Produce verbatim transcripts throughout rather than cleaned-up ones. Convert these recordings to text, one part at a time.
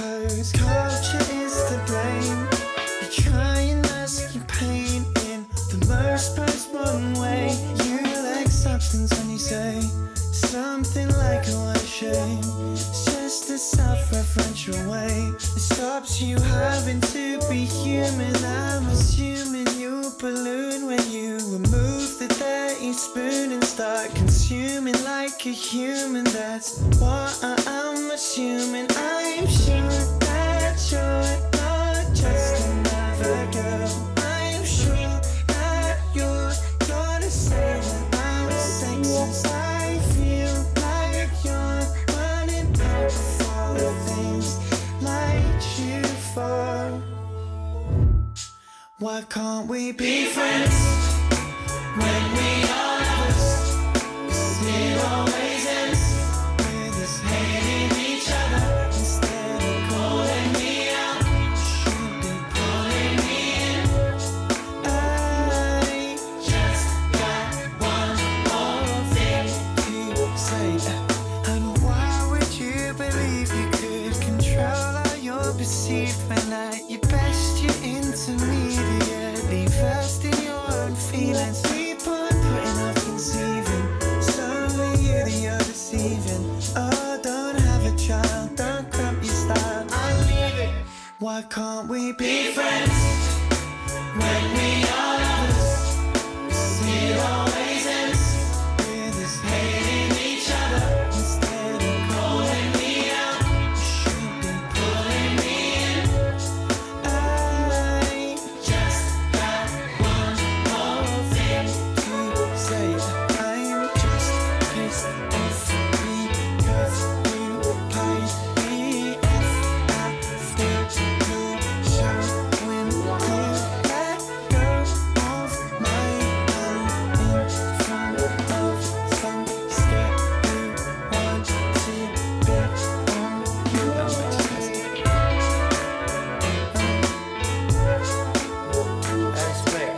suppose culture is to blame. You try and mask your pain in the most postmodern way. You lack substance when you say something like a word shame. It's just a self-referential way that stops you having to be human. I'm assuming you balloon when you remove the dirty spoon and start consuming like a human. That's what I'm assuming. I'm sure that you're not just another girl. I'm sure that you're gonna say that I'm sexist. I feel like you're running out of all the things like you for. Why can't we be friends when we are lovers? 'Cause it always ends with us hating each other. Instead of calling me out, you should be pulling me in. I just got one more thing to say. And why would you believe you could control how you're perceived when at your best you're intermediately versed in your own feelings? People are putting off conceiving, slowly you that you're deceiving. Oh, don't have a child, don't cramp your style, I'll leave it. Why can't we be friends when we are lovers? 'Cause it always ends with us hating each other. Instead of calling me out, you should be pulling me in. I just got one more thing to say. I'm just pissed off because you played me off after you showing to let go of my hand in front of some scared you want to bet on you. That's clear.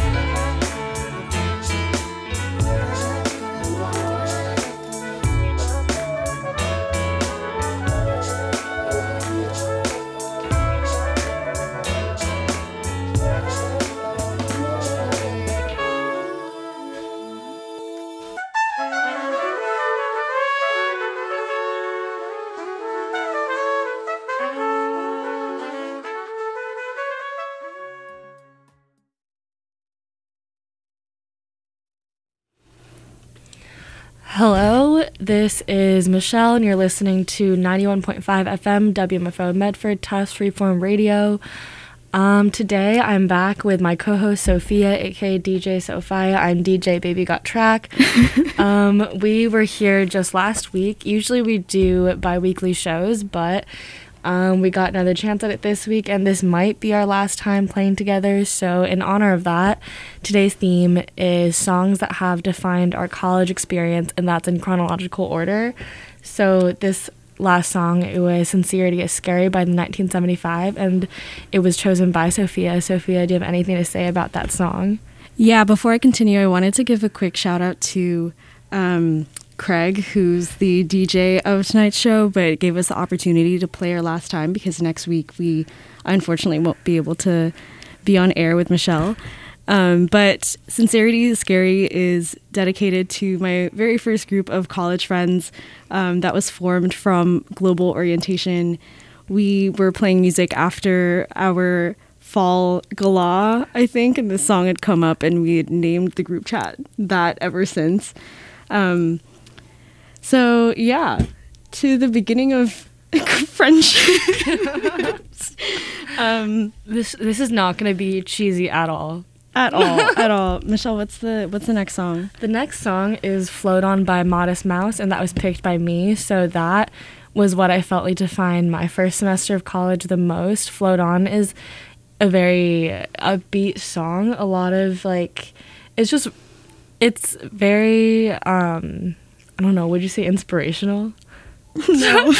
Hello, this is Michelle, and you're listening to ninety-one point five F M W M F O Medford Tufts Freeform Radio. Um, today I'm back with my co-host Sophia, aka D J Sophia. I'm D J Baby Got Track. um, we were here just last week. Usually we do bi-weekly shows, but um, we got another chance at it this week, and this might be our last time playing together. So in honor of that, today's theme is songs that have defined our college experience, and that's in chronological order. So this last song, it was Sincerity is Scary by the nineteen seventy-five, and it was chosen by Sophia. Sophia, do you have anything to say about that song? Yeah, before I continue, I wanted to give a quick shout out to um, Craig, who's the D J of tonight's show, but gave us the opportunity to play our last time because next week we unfortunately won't be able to be on air with Michelle. Um, but Sincerity is Scary is dedicated to my very first group of college friends um, that was formed from Global Orientation. We were playing music after our fall gala, I think, and this song had come up, and we had named the group chat that ever since. Um, so, yeah, to the beginning of friendship. um, This this is not going to be cheesy at all. At all, at all. Michelle, what's the what's the next song? The next song is Float On by Modest Mouse, and that was picked by me. So that was what I felt like defined my first semester of college the most. Float On is a very upbeat song. A lot of, like, it's just, it's very, um, I don't know, would you say inspirational? No.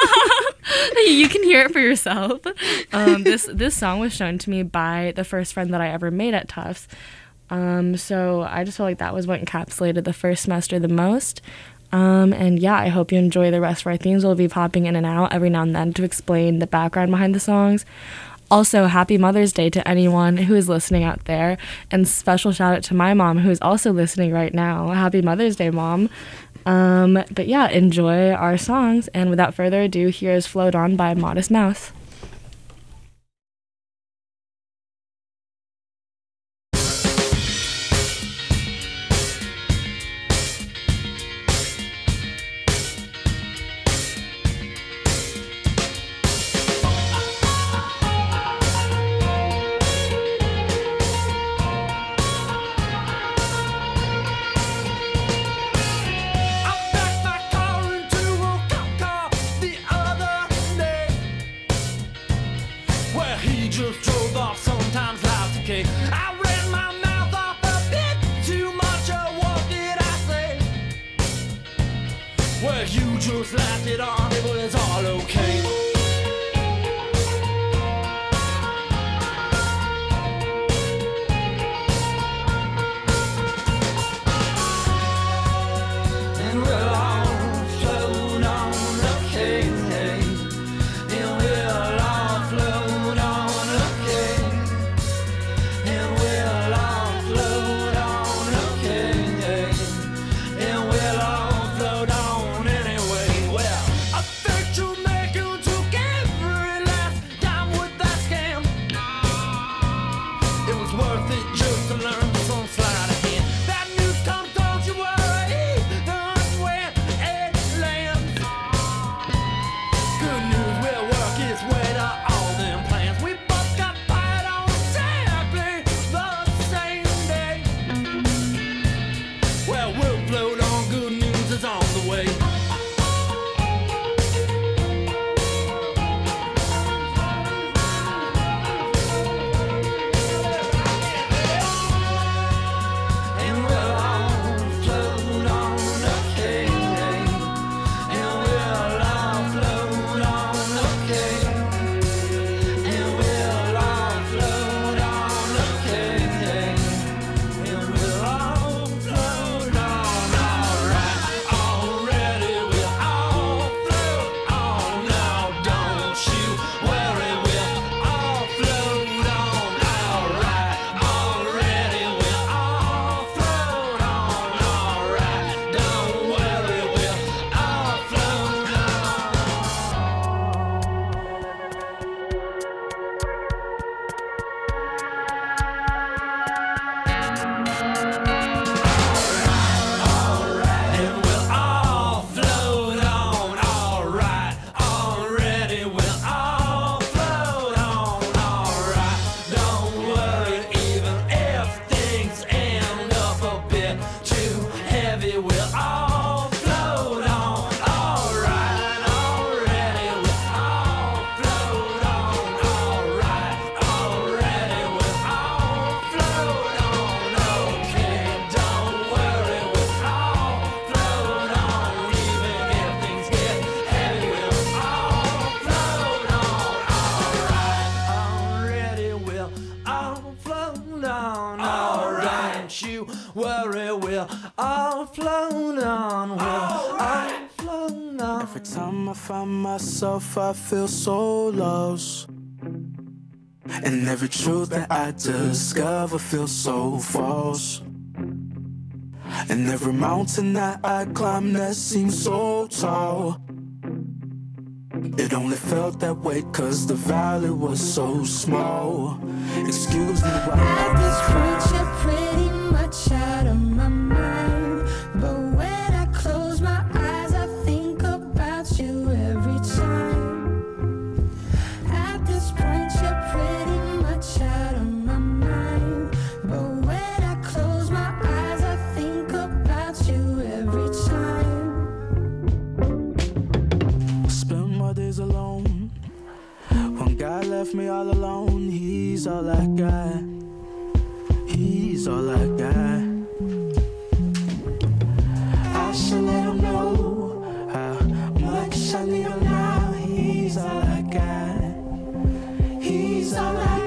You can hear it for yourself. Um, this this song was shown to me by the first friend that I ever made at Tufts. Um, so I just felt like that was what encapsulated the first semester the most. Um, and yeah, I hope you enjoy the rest of our themes. We'll be popping in and out every now and then to explain the background behind the songs. Also, happy Mother's Day to anyone who is listening out there. And special shout out to my mom, who is also listening right now. Happy Mother's Day, Mom. Um, but yeah, enjoy our songs. And without further ado, here is Float On by Modest Mouse. Myself, I feel so lost, and every truth that I discover feels so false, and every mountain that I climb that seems so tall, it only felt that way cause the valley was so small. Excuse me while at this point you're pretty much out of my mind, but when I close my eyes I think about you every time. At this point you're pretty much out of my mind, but when I close my eyes I think about you every time. Spend my days alone. One guy left me all alone. He's all I got. He's all I got. I should let him know how much I need him now. He's all I got. He's all I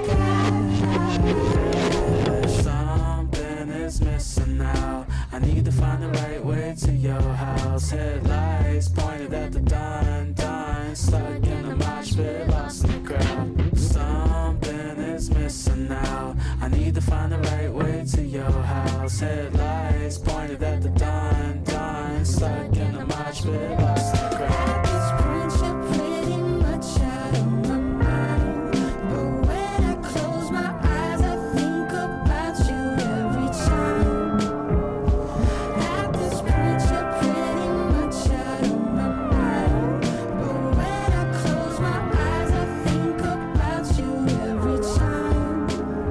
got. Something is missing now. I need to find the right way to you. your house. Headlights pointed at the dawn, dawn. Stuck in a mosh pit, lost in the crowd. Something is missing now. I need to find the right way to your house. Headlights pointed at the dawn, dawn. Stuck in a mosh pit, lost in the crowd. At this point, you're pretty much out of my mind. But when I close my eyes, I think about you every time. At this point, you're pretty much out of my mind. But when I close my eyes, I think about you every time.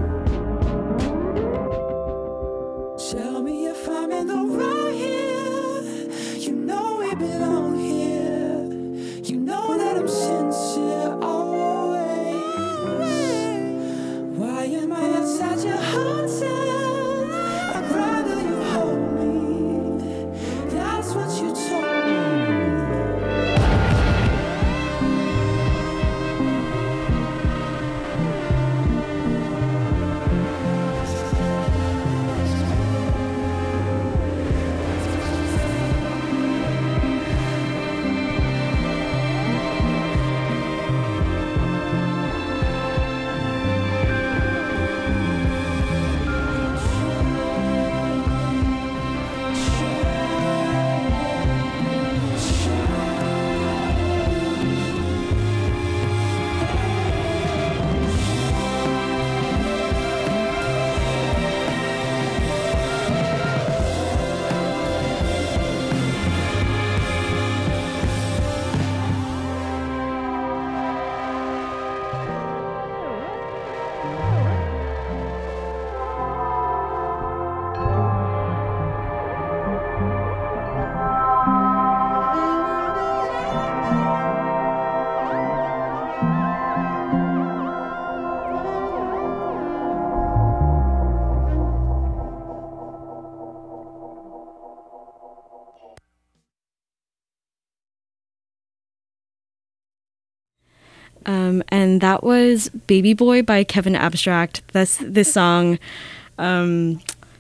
Tell me if I'm in the right here. You know we belong here. You know that I'm sincere always. Why am I outside your hotel? I'd rather you hold me. That's what you told me. Um, and that was Baby Boy by Kevin Abstract. This, this song, um,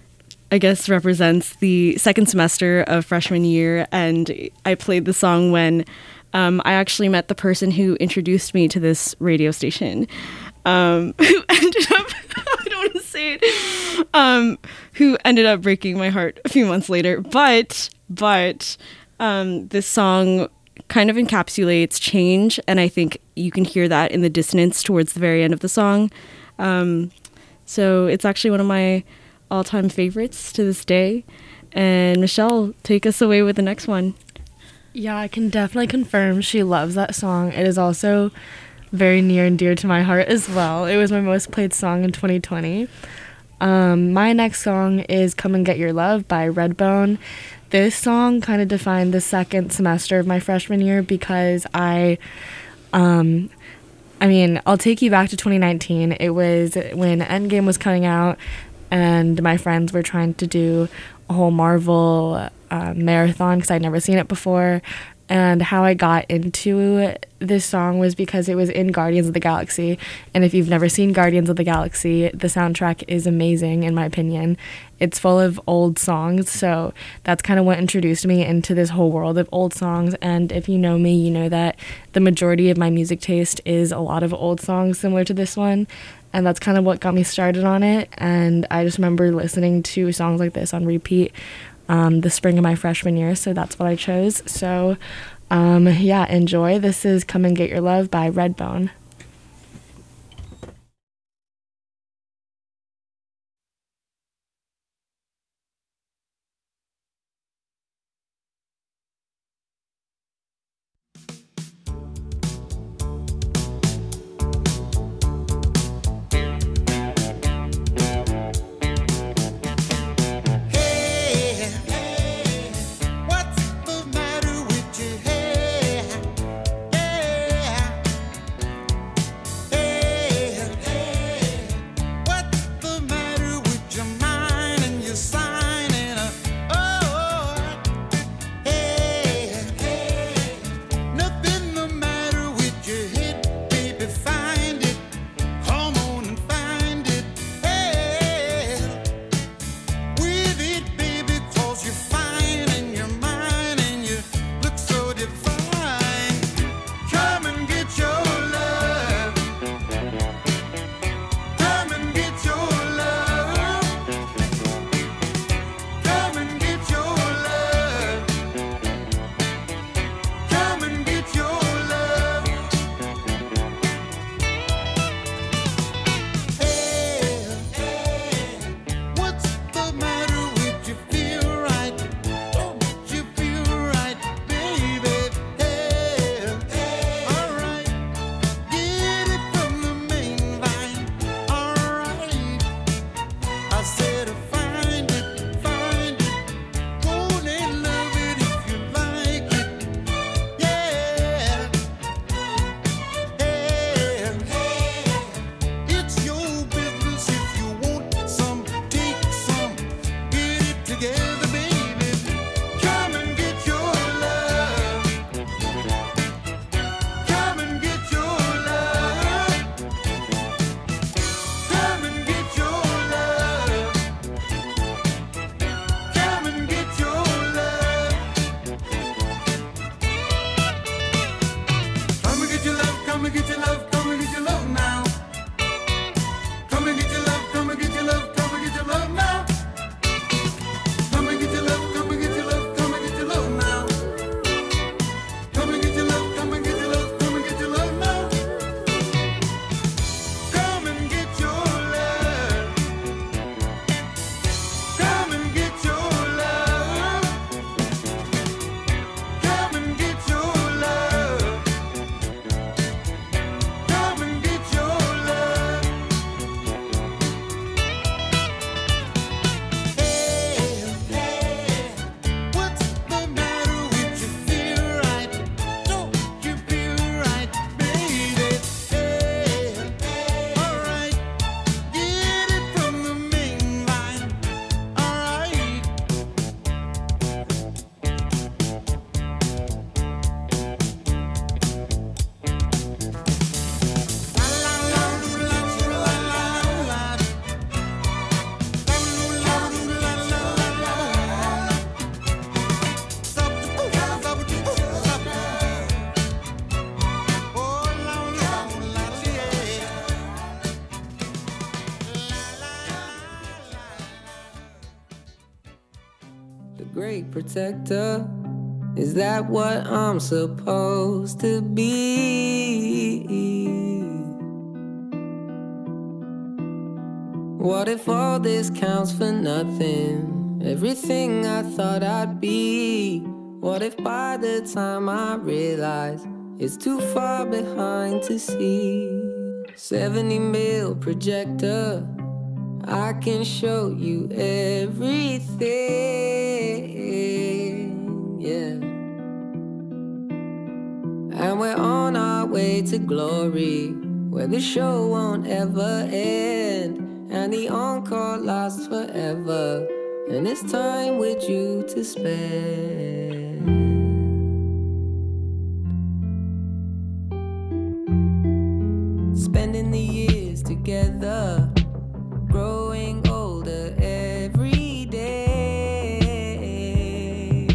I guess, represents the second semester of freshman year. And I played the song when um, I actually met the person who introduced me to this radio station, um, who ended up, I don't want to say it, um, who ended up breaking my heart a few months later. But, but um, this song kind of encapsulates change, and I think you can hear that in the dissonance towards the very end of the song. Um, so it's actually one of my all-time favorites to this day. And Michelle, take us away with the next one. Yeah, I can definitely confirm she loves that song. It is also very near and dear to my heart as well. It was my most played song in twenty twenty. Um, my next song is Come and Get Your Love by Redbone. This song kind of defined the second semester of my freshman year because I, um, I mean, I'll take you back to twenty nineteen. It was when Endgame was coming out and my friends were trying to do a whole Marvel uh, marathon because I'd never seen it before. And how I got into this song was because it was in Guardians of the Galaxy. And if you've never seen Guardians of the Galaxy, the soundtrack is amazing, in my opinion. It's full of old songs, so that's kind of what introduced me into this whole world of old songs. And if you know me, you know that the majority of my music taste is a lot of old songs similar to this one. And that's kind of what got me started on it. And I just remember listening to songs like this on repeat Um, the spring of my freshman year, so that's what I chose. So, um, yeah, enjoy. This is Come and Get Your Love by Redbone. What's the matter with your hair? Yeah. great protector. Is that what I'm supposed to be? What if all this counts for nothing? Everything I thought I'd be. What if by the time I realize it's too far behind to see? seventy mil projector, I can show you everything, yeah. And we're on our way to glory, where the show won't ever end, and the encore lasts forever, and it's time with you to spend. Spending the years together, growing older every day.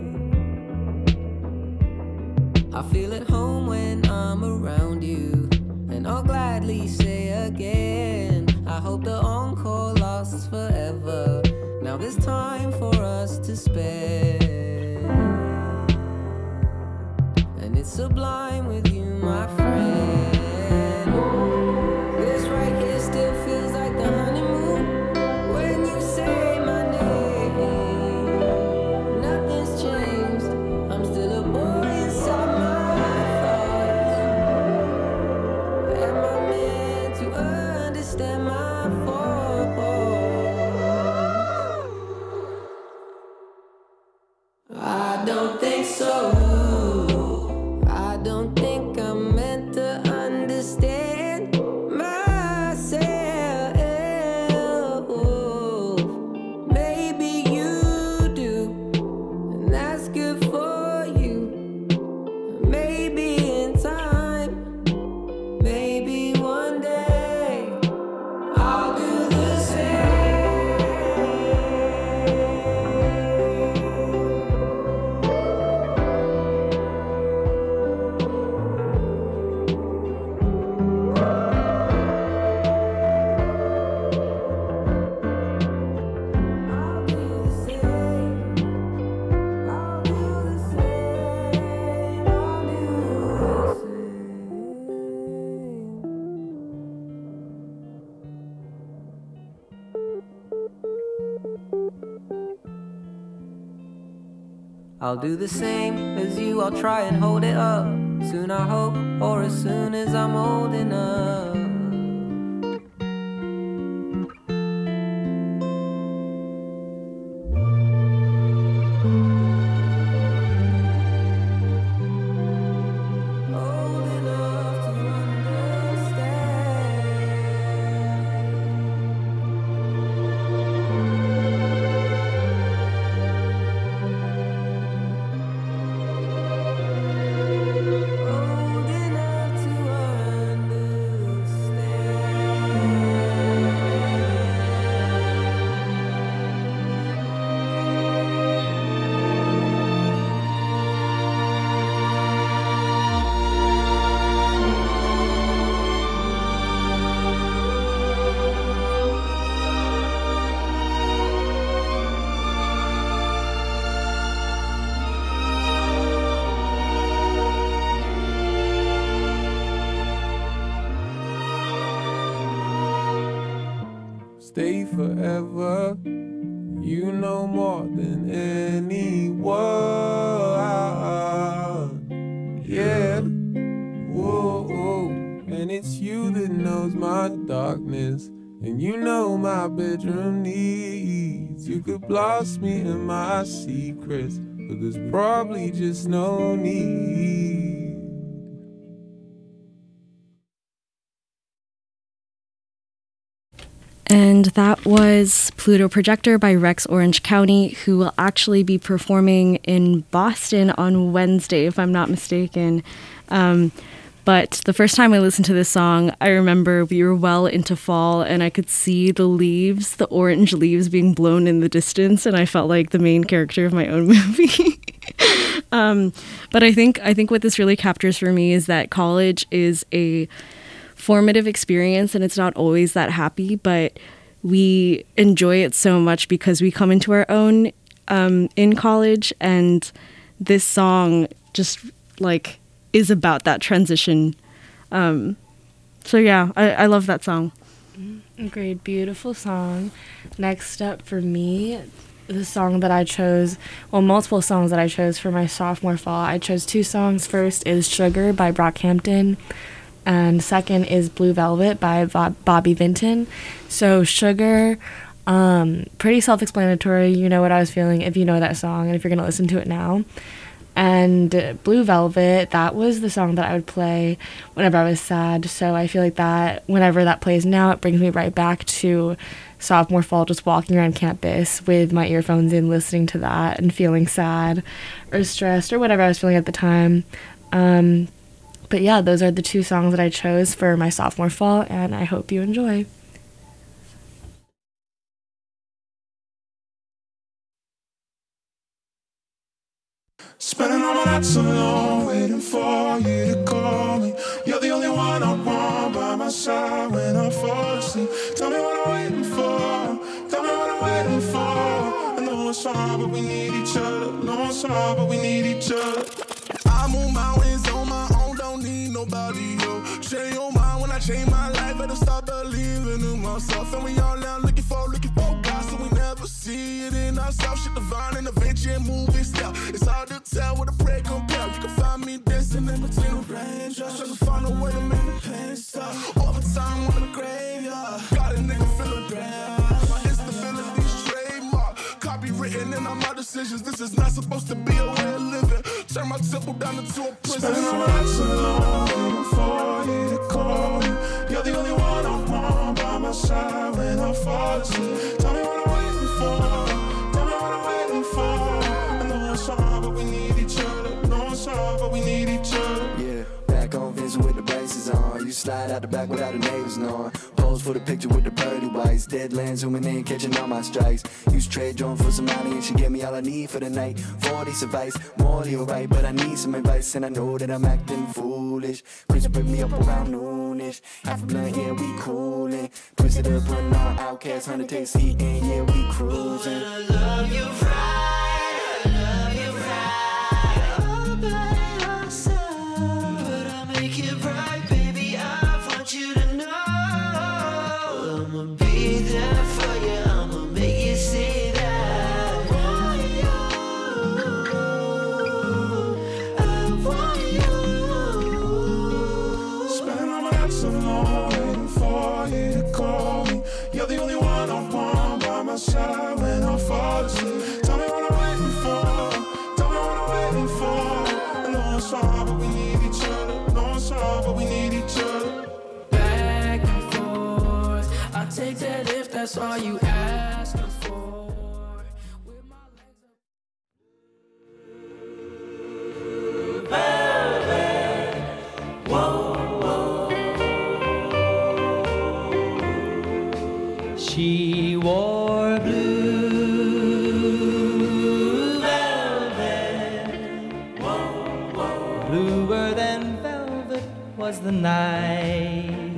I feel at home when I'm around you, and I'll gladly say again, I hope the encore lasts forever. Now there's time for us to spend, and it's sublime with you, my friend. This right here still feels like the honeymoon. When you say my name, nothing's changed. I'm still a boy inside my thoughts. Am I meant to understand my faults? I don't think so. I don't think I'm meant to understand myself. Maybe you do, and that's good for you. Maybe in time, maybe one day, I'll do the same. I'll do the same as you, I'll try and hold it up. Soon I hope, or as soon as I'm old enough. Old enough to understand. Old enough to Stay forever. You know more than anyone. Yeah. Whoa, whoa. And it's you that knows my darkness, and you know my bedroom needs. You could blast me in my secrets, but there's probably just no need. And that was Pluto Projector by Rex Orange County, who will actually be performing in Boston on Wednesday, if I'm not mistaken. Um, but the first time I listened to this song, I remember we were well into fall and I could see the leaves, the orange leaves being blown in the distance, and I felt like the main character of my own movie. um, but I think I think what this really captures for me is that college is a formative experience, and it's not always that happy, but we enjoy it so much because we come into our own um, in college, and this song just like is about that transition. Um, so yeah, I, I love that song. Agreed. Beautiful song. Next up for me, the song that I chose, well, multiple songs that I chose for my sophomore fall. I chose two songs. First is Sugar by Brockhampton, and second is Blue Velvet by Bob- Bobby Vinton. So Sugar, um, pretty self-explanatory. You know what I was feeling if you know that song and if you're going to listen to it now. And Blue Velvet, that was the song that I would play whenever I was sad. So I feel like that whenever that plays now, it brings me right back to sophomore fall, just walking around campus with my earphones in, listening to that and feeling sad or stressed or whatever I was feeling at the time. Um, but yeah, those are the two songs that I chose for my sophomore fall, and I hope you enjoy. Spending all my nights alone, waiting for you to call me. You're the only one I want by my side when I fall asleep. Tell me what I'm waiting for. Tell me what I'm waiting for. I know it's hard, but we need each other. Know it's hard, but we need each other. I move mountains on my own, don't need nobody, yo. Change your mind when I change my life, better start believing in myself. And we all now looking for, looking for God, so we never see it in ourselves. Shit divine and adventure and moving style. It's hard to tell what a prayer compare. You can find me dancing in between the raindrops, trying to find a way to make the pain stop. Overtime on the graveyard, got a nigga feeling bad. My instability's trademark, copywritten in all my decisions. This is not supposed to be a way of living. Turn my temple down into a prison. Spending all my nights alone, waiting for you to call me. You're the only one I want by my side when I fall asleep. Tell me what I'm waiting for. Tell me what I'm waiting for. I know it's hard, but we need each other. Know it's hard, but we need each other. Yeah, back on Vincent with the braces on. You slide out the back without the neighbors knowing. Pose for the picture with the pearly whites. Deadlands zooming in, catching all my strikes. Use trade drone for some money and she gave me all I need for the night. forty advice, morally alright, but I need some advice and I know that I'm acting foolish. Chris pick me up around noonish. Half a blunt, yeah, we coolin'. Twisted up, putting on Outcast, one hundred takes eating, yeah, we cruising. I love you right, I love you right. All by yourself, but I'll make it right, baby. I want you to know I'ma be there for you. I'ma make you see that I want you. I want you. Spending all my nights alone, waiting for you to call me. You're the only one I want by my side when I fall asleep. Tell me what I'm waiting for. Tell me what I'm waiting for. I know it's hard, but we need each other. Know it's hard, but we need each other. Back and forth, I'll take that if that's all you ask for. With my legs up. She wore blue velvet, bluer than velvet was the night,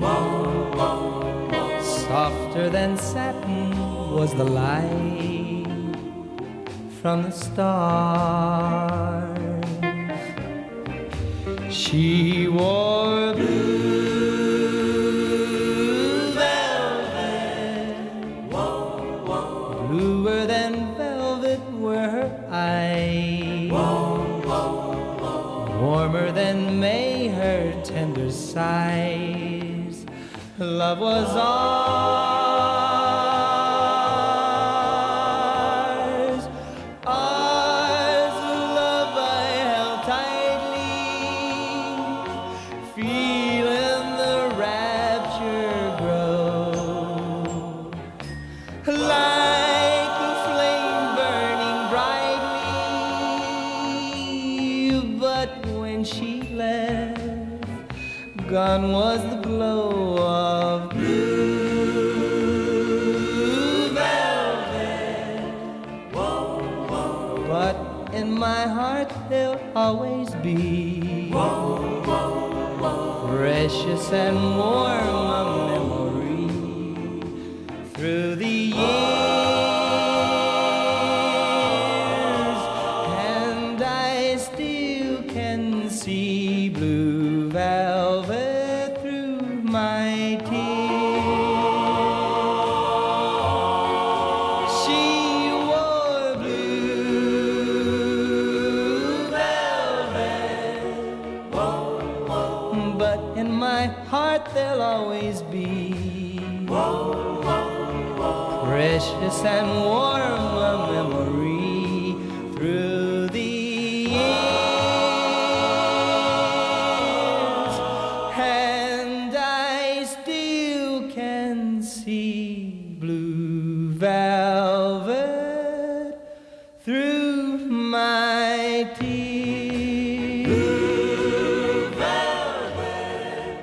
softer than satin was the light from the stars. She wore blue velvet, bluer than velvet were her eyes, warmer than May her tender sighs. Love was ours, ours, love I held tightly, feeling the rapture grow, like a flame burning brightly. But when she left, gone was the glow of blue velvet. But in my heart there'll always be precious and warm a memory through the years. my tears. She wore blue velvet, but in my heart there'll always be precious and warm a memory through the years, and I still can see blue velvet through my tears. Blue velvet.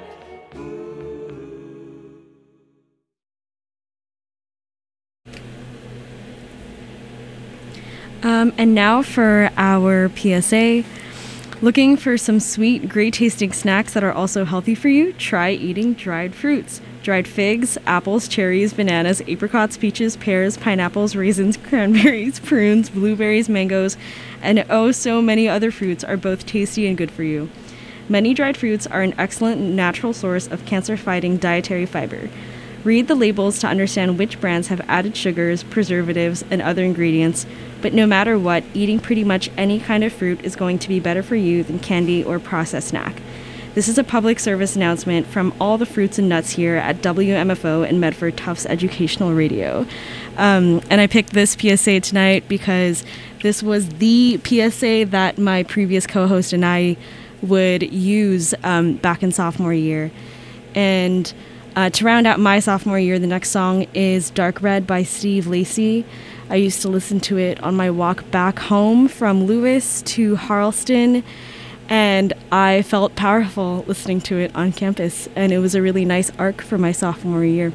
Um, and now for our P S A. Looking for some sweet, great tasting snacks that are also healthy for you? Try eating dried fruits. Dried figs, apples, cherries, bananas, apricots, peaches, pears, pineapples, raisins, cranberries, prunes, blueberries, mangoes, and oh so many other fruits are both tasty and good for you. Many dried fruits are an excellent natural source of cancer-fighting dietary fiber. Read the labels to understand which brands have added sugars, preservatives, and other ingredients, but no matter what, eating pretty much any kind of fruit is going to be better for you than candy or processed snack. This is a public service announcement from all the fruits and nuts here at W M F O and Medford Tufts Educational Radio. Um, and I picked this P S A tonight because this was the P S A that my previous co-host and I would use um, back in sophomore year. And Uh, to round out my sophomore year, the next song is Dark Red by Steve Lacy. I used to listen to it on my walk back home from Lewis to Harleston, and I felt powerful listening to it on campus, and it was a really nice arc for my sophomore year.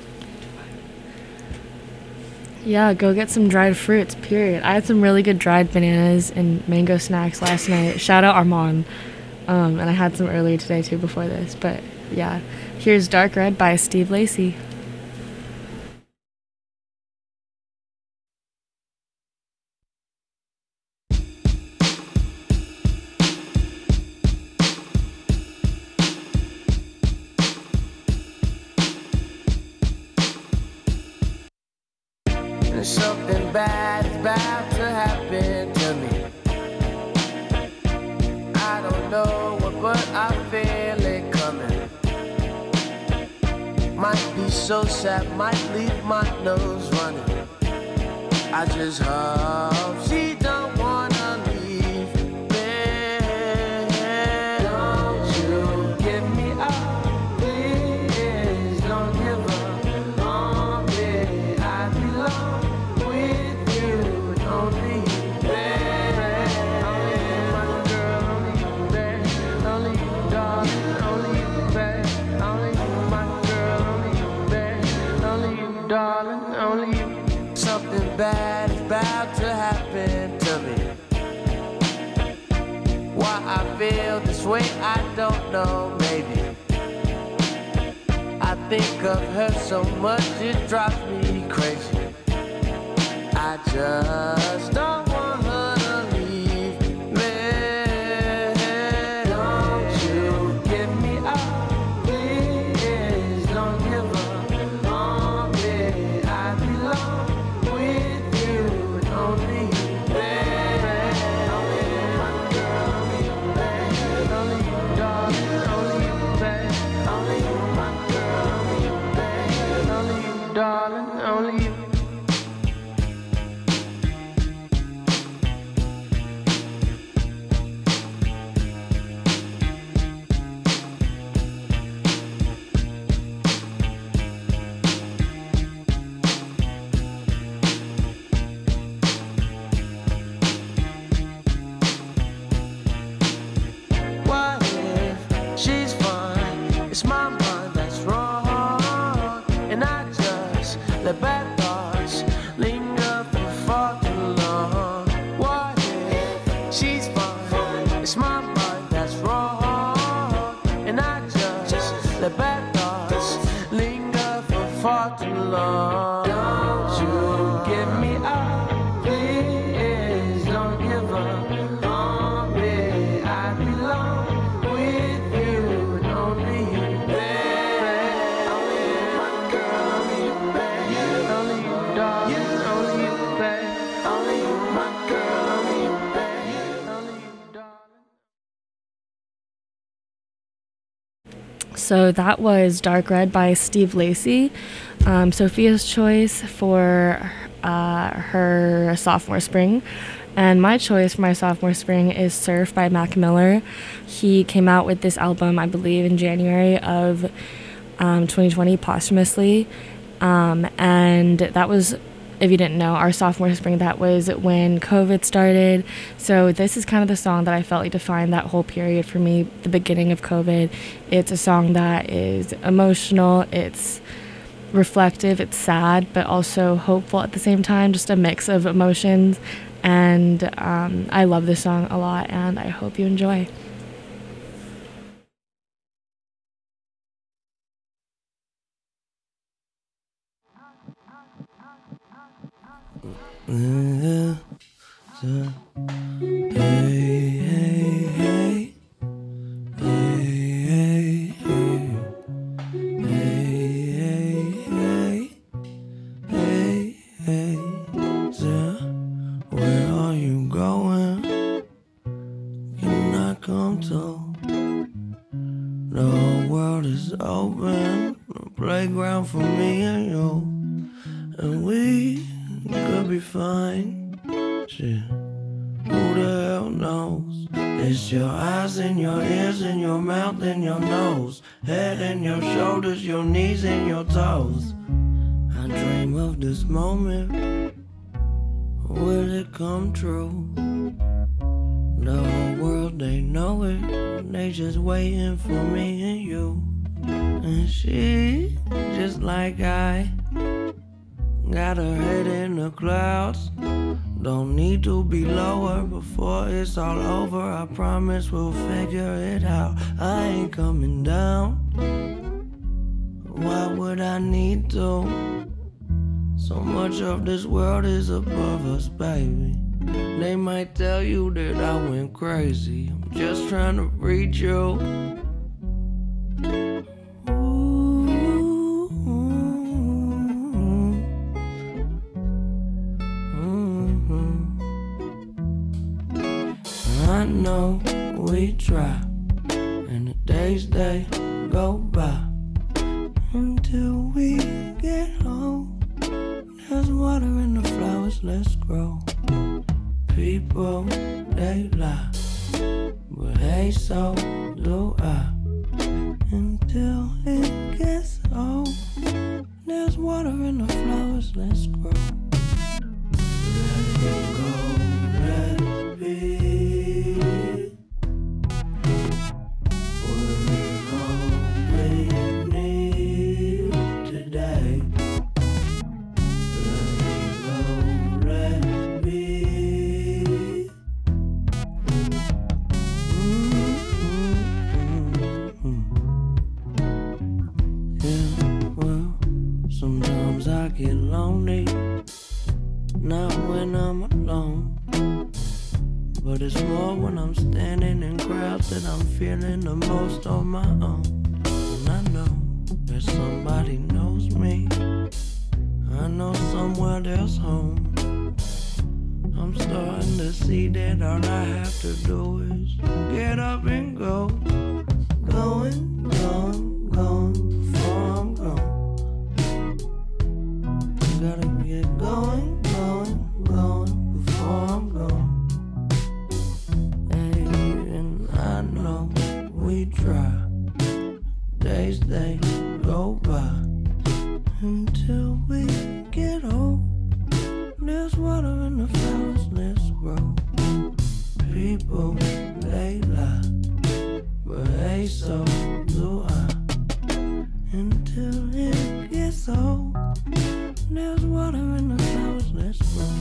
Yeah, go get some dried fruits, period. I had some really good dried bananas and mango snacks last night. Shout out Armand. Um, and I had some earlier today, too, before this. But, yeah. Here's Dark Red by Steve Lacy. Something bad is about to happen to me. I don't know what, but I feel it coming. Might be so sad, might leave my nose running. I just hope she don't wanna leave me. Don't you give me up, please. Don't give up on me. I belong with you, only you, baby. Only you, my girl, only you, baby. Only you, darling, only you, baby. Only you, my girl, only you, baby. Only you, darling, only you. Something bad is about to happen to me. Why I feel this way, I don't know, maybe. I think of her so much, it drives me crazy. I just don't want her to leave me. Don't you give me up, please. Don't give up on me. I belong with you, only you, baby. Only you, my girl, only you, baby. Only you, darling, only you, baby. Only you, my girl, only you, baby. Only you, darling, only you. What if she's fine? It's my mind that's wrong, and I just let bad thoughts linger for far too long. What if she's fine? It's my mind that's wrong, and I just let bad thoughts linger for far too long. Don't you give me up, please. Don't give up on me. I belong with you, and only you, baby. So that was Dark Red by Steve Lacy. Um, Sophia's choice for uh, her sophomore spring. And my choice for my sophomore spring is Surf by Mac Miller. He came out with this album, I believe, in January of um, twenty twenty, posthumously. Um, and that was, if you didn't know, our sophomore spring, that was when COVID started. So this is kind of the song that I felt like defined that whole period for me, the beginning of COVID. It's a song that is emotional, it's reflective, it's sad, but also hopeful at the same time, just a mix of emotions. And um, I love this song a lot, and I hope you enjoy. Yeah, yeah. Hey, hey, hey. Hey, hey, hey. Hey, hey, hey. Hey, hey, yeah. Where are you going? Can I come to? The whole world is open, a playground for me and you, and we could be fine. Shit, who the hell knows? It's your eyes and your ears and your mouth and your nose, head and your shoulders, your knees and your toes. I dream of this moment. Will it come true? The whole world, they know it. They just waiting for me and you. And she, just like I, got her head in the clouds. Don't need to be lower before it's all over. I promise we'll figure it out. I ain't coming down. Why would I need to? So much of this world is above us, baby. They might tell you that I went crazy. I'm just trying to reach you. I know we try, and the days they go by until we get home. There's water in the flowers, let's grow. People, they lie, but hey, so do I. Until it gets old, there's water in the flowers, let's grow. Let it go, let it be. We're all we need today. Get lonely, not when I'm alone, but it's more when I'm standing in crowds that I'm feeling the most on my own. And I know that somebody knows me, I know somewhere there's home. I'm starting to see that all I have to do is get up and go. Going, going, going before I'm gone. Gotta get going, going, going before I'm gone. Hey, and I know we try. Days they go by until we get old. There's water in the flowers, let's grow. People, they lie, but hey, so do I. Until it gets old, there's water in the flowers, let's grow.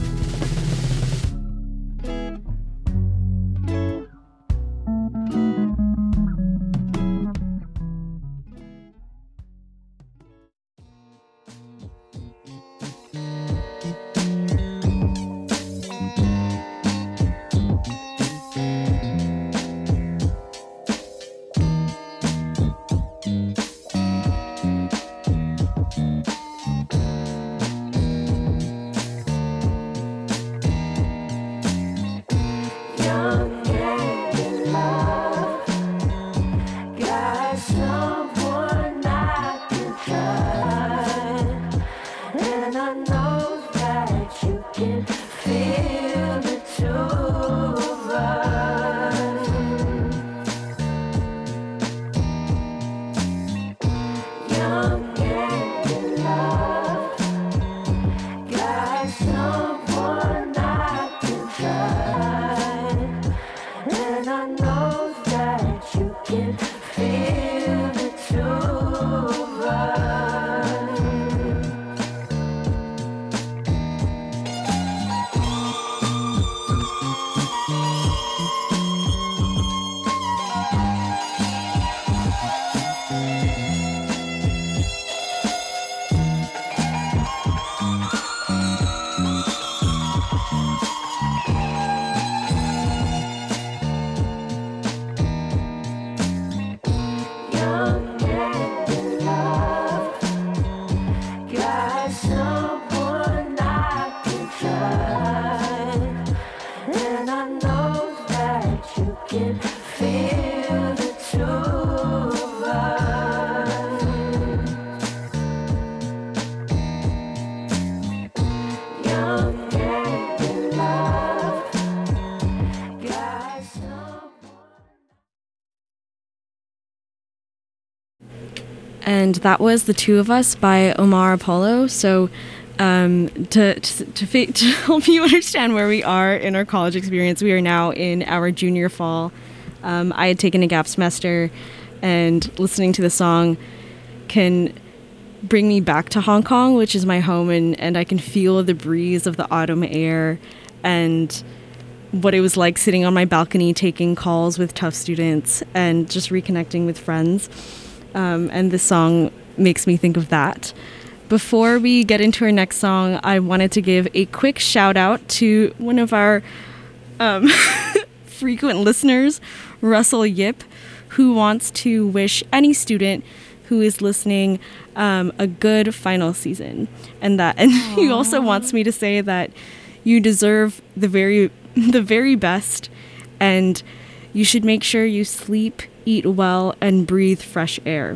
and that was The Two of Us by Omar Apollo. So um, to, to, to, fi- to help you understand where we are in our college experience, we are now in our junior fall. Um, I had taken a gap semester, and listening to the song can bring me back to Hong Kong, which is my home, and, and I can feel the breeze of the autumn air and what it was like sitting on my balcony taking calls with tough students and just reconnecting with friends. Um, and this song makes me think of that. Before we get into our next song, I wanted to give a quick shout out to one of our um, frequent listeners, Russell Yip, who wants to wish any student who is listening um, a good final season. And that, and he also wants me to say that you deserve the very, the very best, and you should make sure you sleep, eat well, and breathe fresh air.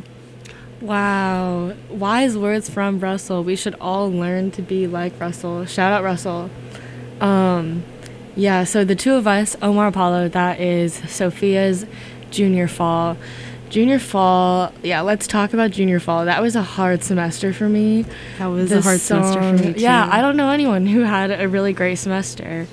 Wow. Wise words from Russell. We should all learn to be like Russell. Shout out Russell. Um, yeah, so The Two of Us, Omar Apollo, that is Sophia's junior fall. Junior fall, yeah, let's talk about junior fall. That was a hard semester for me. That was The a hard song, semester for me, too. Yeah, I don't know anyone who had a really great semester.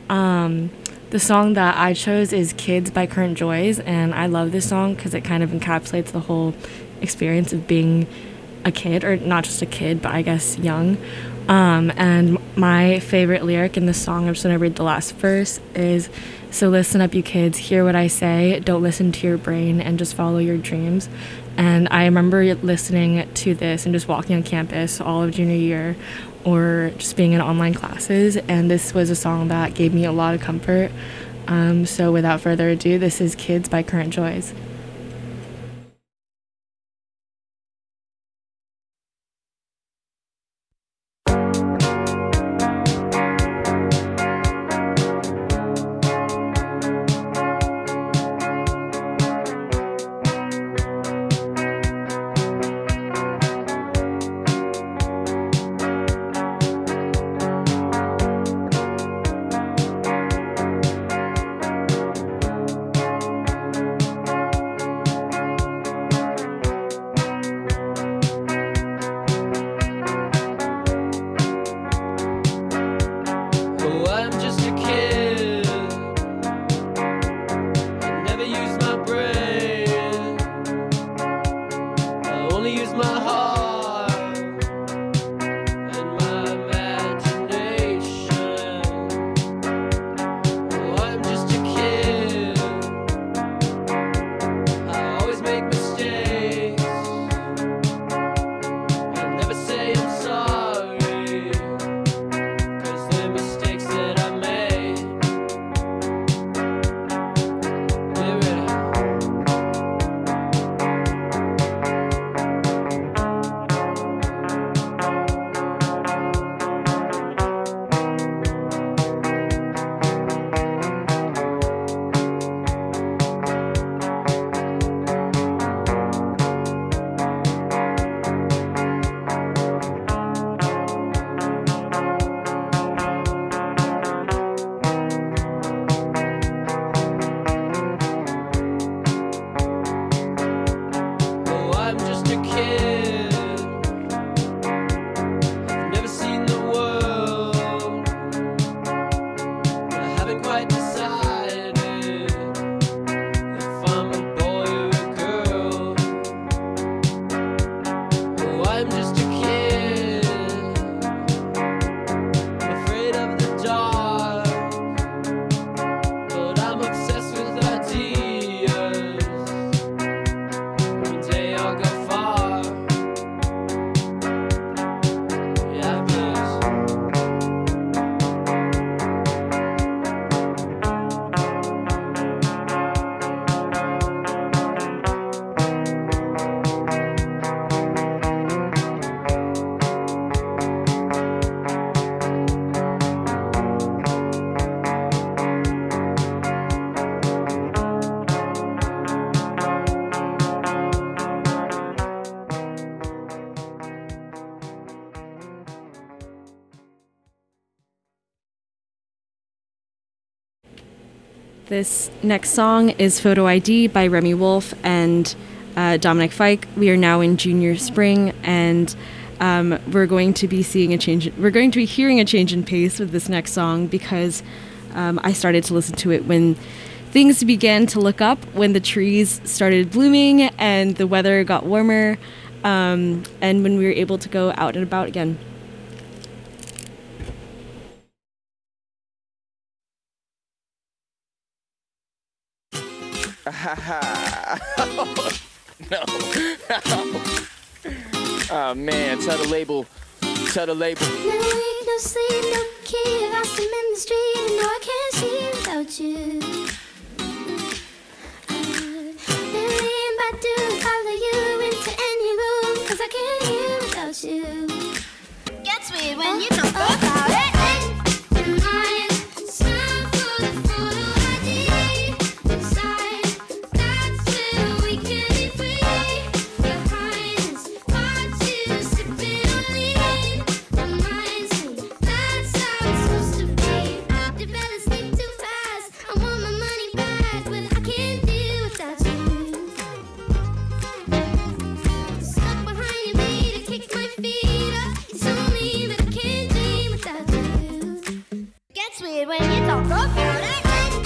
Um, the song that I chose is Kids by Current Joys, and I love this song because it kind of encapsulates the whole experience of being a kid, or not just a kid, but I guess young. Um, and my favorite lyric in the song, I'm just going to read the last verse, is, "So listen up, you kids, hear what I say, don't listen to your brain, and just follow your dreams." And I remember listening to this and just walking on campus all of junior year, or just being in online classes, and this was a song that gave me a lot of comfort. Um, so without further ado, this is Kids by Current Joys. This next song is Photo I D by Remy Wolf, and uh, Dominic Fike. We are now in junior spring, and um, we're going to be seeing a change. We're going to be hearing a change in pace with this next song because um, I started to listen to it when things began to look up, when the trees started blooming and the weather got warmer, um, and when we were able to go out and about again. No. Oh man, tell the label, tell the label. No week, no sleep, no kid, lost him in the street, and no, I can't see without you. Million by doing, follow you into any room, cause I can't hear without you. Gets weird when you don't go about it. When you don't go about it.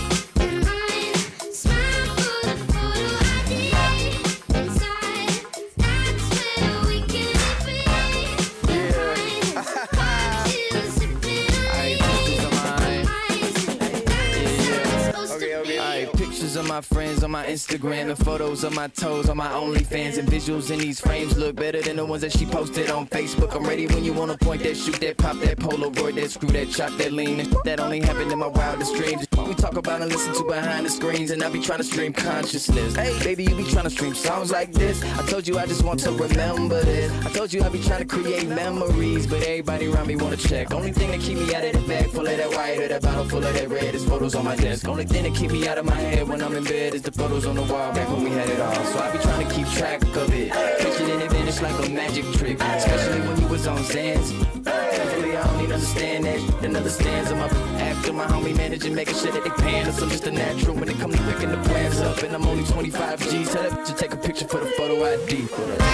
Of my friends on my Instagram and photos of my toes on my OnlyFans and visuals in these frames look better than the ones that she posted on Facebook. I'm ready when you wanna point that, shoot that, pop that, Polaroid that, screw that, chop that, lean that, that only happened in my wildest dreams. We talk about and listen to behind the screens, and I be trying to stream consciousness. Hey, baby, you be trying to stream songs like this. I told you I just want to remember this. I told you I be trying to create memories, but everybody around me wanna check. Only thing that keep me out of the bag full of that white or that bottle full of that red is photos on my desk. Only thing that keep me out of my head when I'm in bed is the photos on the wall back when we had it all. So I be trying to keep track of it, catch it in advantage like a magic trick, especially when you was on Zans. Hopefully I don't even understand that. Then understands of my after my homie managing, making sure that they paying us. I'm just a natural when it comes to picking the plans up, and I'm only twenty-five G's. Tell that bitch to take a picture for the photo I D.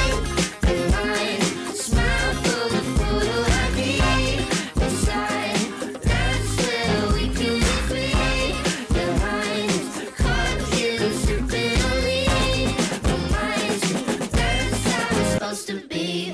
Smile for the photo I D. Inside, that's where we can be free. Your eyes caught you sipping on me. Reminds me that's how it's supposed to be.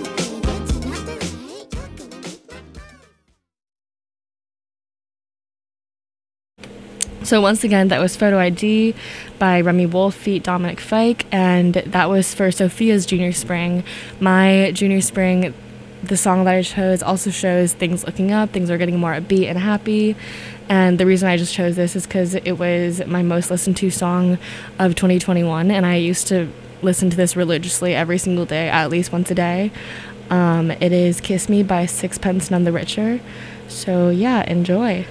So once again, that was Photo I D by Remy Wolf feat Dominic Fike, and that was for Sophia's Junior Spring. My Junior Spring, the song that I chose also shows things looking up, things are getting more upbeat and happy, and the reason I just chose this is because it was my most listened to song of twenty twenty-one, and I used to listen to this religiously every single day, at least once a day. Um, it is Kiss Me by Sixpence None the Richer, so yeah, enjoy.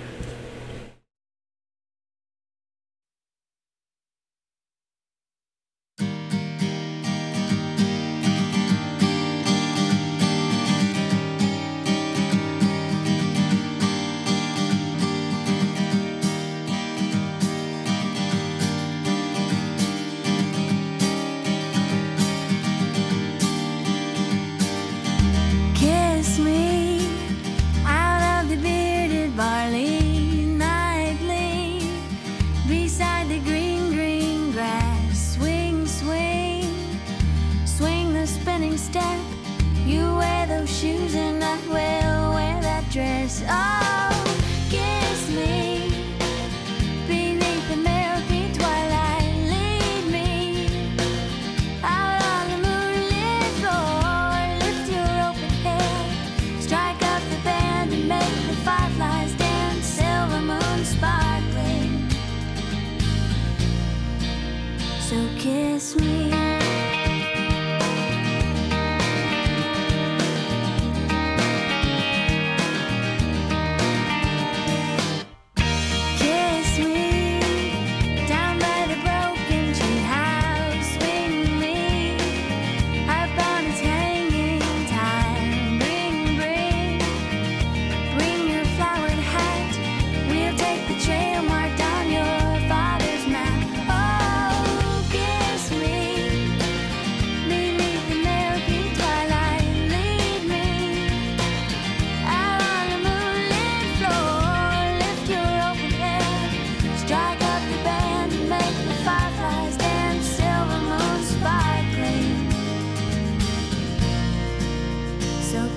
Kiss me out of the bearded barley nightly, beside the green, green grass. Swing, swing, swing the spinning step. You wear those shoes and I will wear that dress. Oh, kiss me beneath the milky twilight. Lead me out on the moonlit floor. Lift your open head, strike up the band and make the fireflies dance. Silver moon sparkling, so kiss me.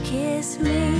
kiss me.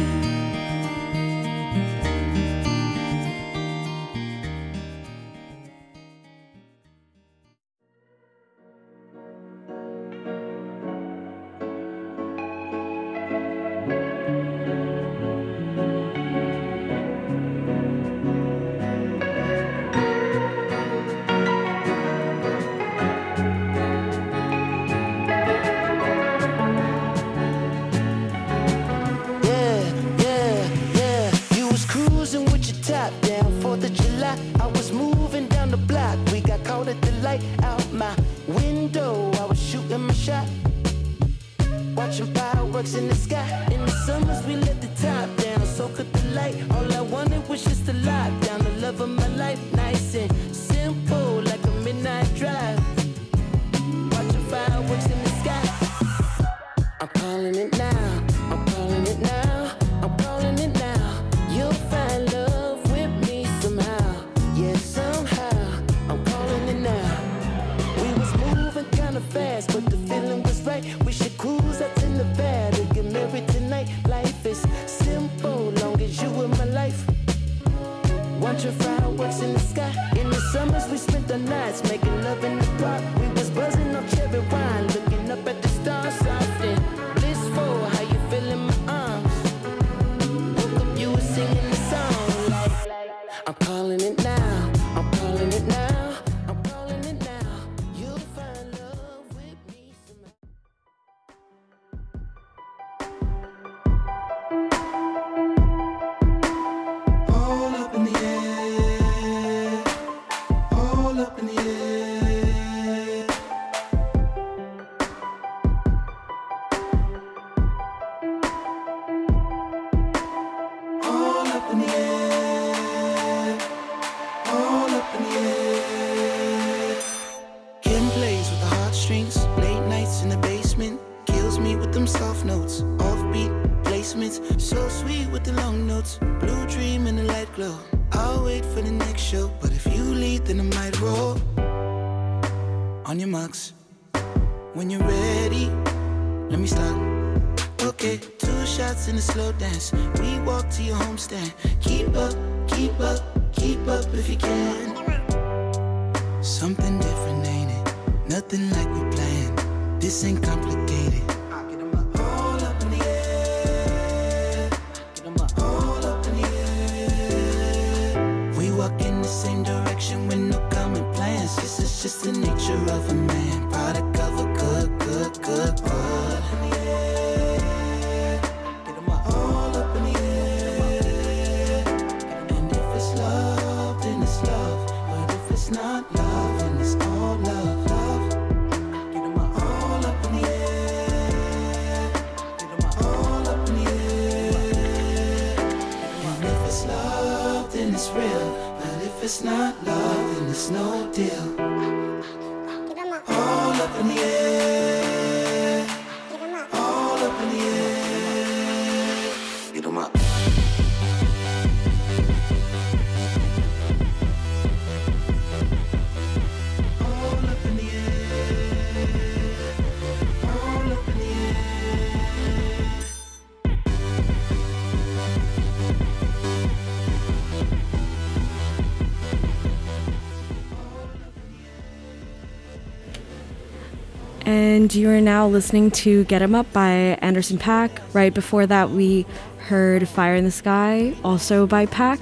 And you are now listening to Get 'Em Up by Anderson .Paak. Right before that, we heard Fire in the Sky, also by Paak.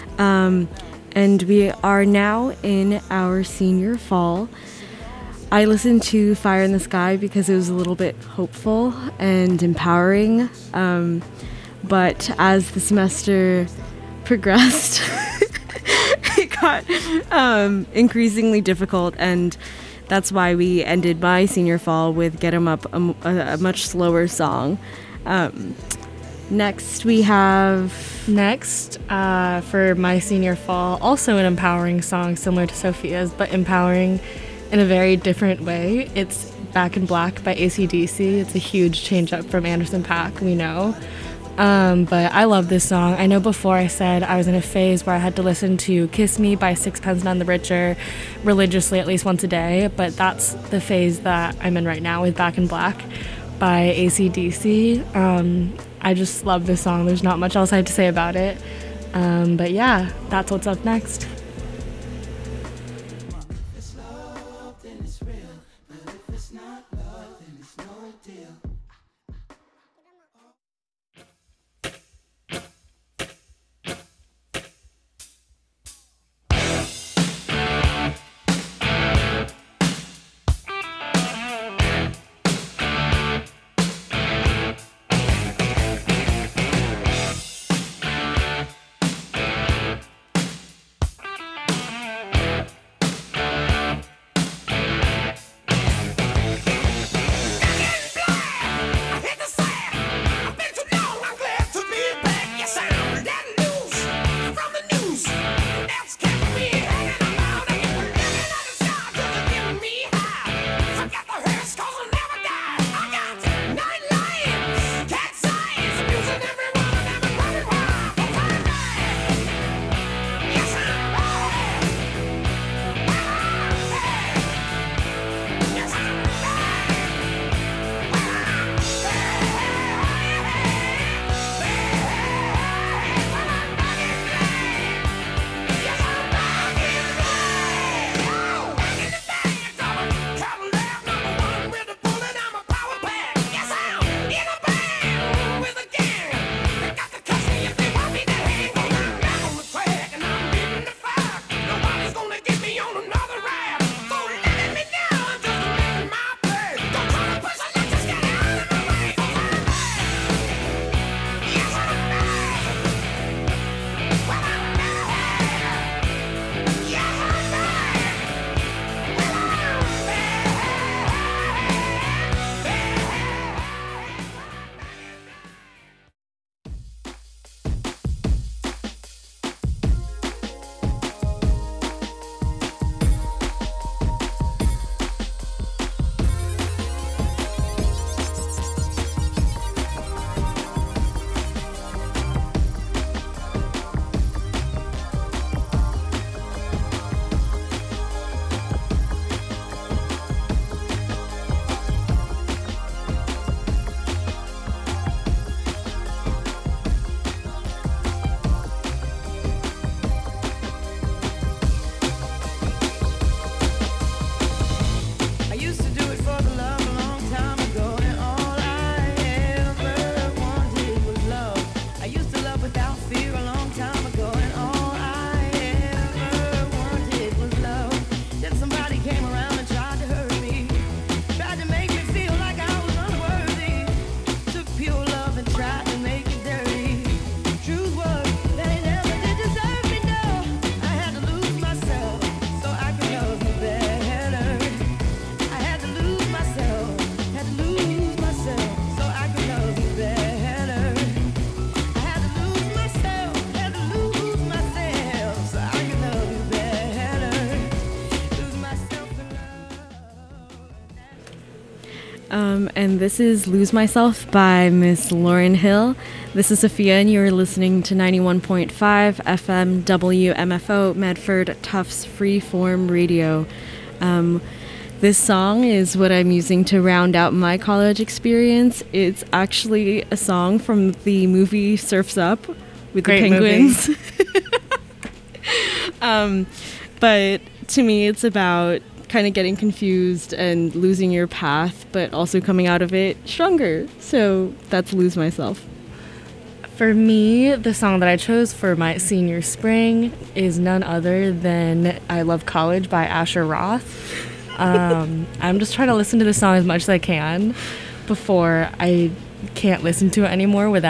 Um, and we are now in our senior fall. I listened to Fire in the Sky because it was a little bit hopeful and empowering. Um, but as the semester progressed, it got um, increasingly difficult, and that's why we ended my senior fall with Get 'Em Up, a, a, a much slower song. Um, next we have... Next, uh, for my senior fall, also an empowering song similar to Sophia's, but empowering in a very different way. It's Back in Black by A C D C. It's a huge change up from Anderson .Paak, we know. Um, but I love this song. I know before I said I was in a phase where I had to listen to Kiss Me by Sixpence None the Richer religiously at least once a day, but that's the phase that I'm in right now with Back in Black by A C D C. Um, I just love this song. There's not much else I have to say about it. Um, but yeah, that's what's up next. Um, and this is Lose Myself by Miss Lauryn Hill. This is Sophia, and you're listening to ninety-one point five F M W M F O Medford Tufts Freeform Radio. Um, this song is what I'm using to round out my college experience. It's actually a song from the movie Surf's Up with Great the penguins. um, but to me, it's about kind of getting confused and losing your path, but also coming out of it stronger. So that's Lose Myself. For me, the song that I chose for my senior spring is none other than I Love College by Asher Roth. Um, I'm just trying to listen to the song as much as I can before I can't listen to it anymore without